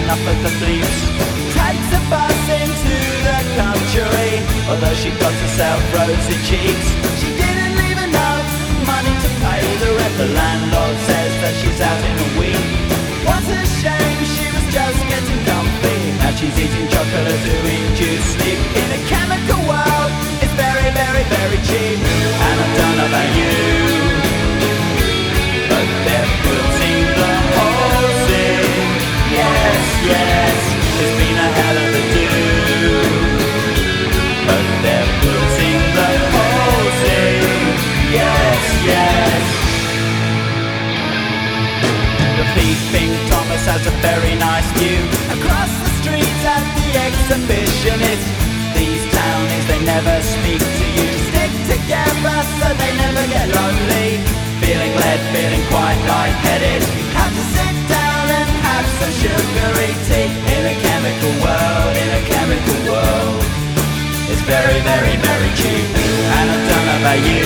enough of the blues. Takes a bus into the country, although she got herself rosy cheeks. She didn't leave enough money to pay the rent. The landlord says that she's out in a week. What a shame, she was just getting comfy. Now she's eating chocolate to induce sleep. In a chemical world, it's very, very, very cheap. And I don't know about you, but they're putting the holes in. Yes, yes, it's been a hell of a do. But they're putting the holes in. Yes, yes. The Peeping Thomas has a very nice view across the street at the exhibitionist. These townies, they never speak to you. Stick together so they never get lonely. Feeling led, feeling quite lightheaded. Have to sit down and have some sugary tea. In a chemical world, in a chemical world, it's very, very, very cheap. And I don't know about you,